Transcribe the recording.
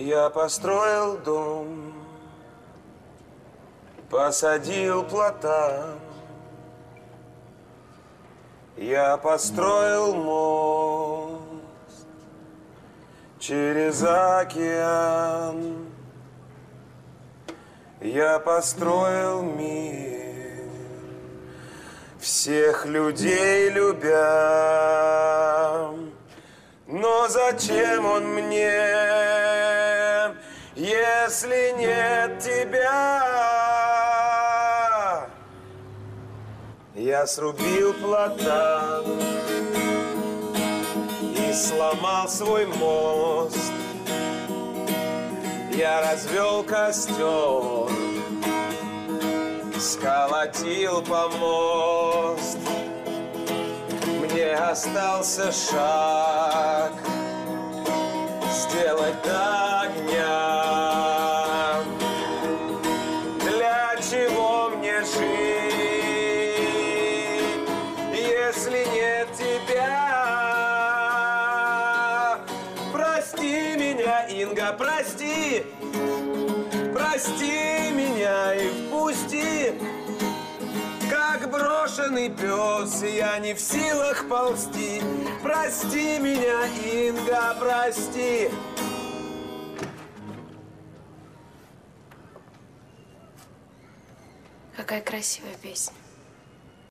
Я построил дом, посадил платан. Я построил мост через океан. Я построил мир, всех людей любя. Но зачем он мне, если нет тебя? Я срубил платан и сломал свой мост. Я развел костер, сколотил помост. Мне остался шаг сделать до огня. Для чего мне жить, если нет тебя? Прости меня, Инга, прости. Прости меня и впусти. Как брошенный пес, я не в силах ползти. Прости меня, Инга, прости. Какая красивая песня.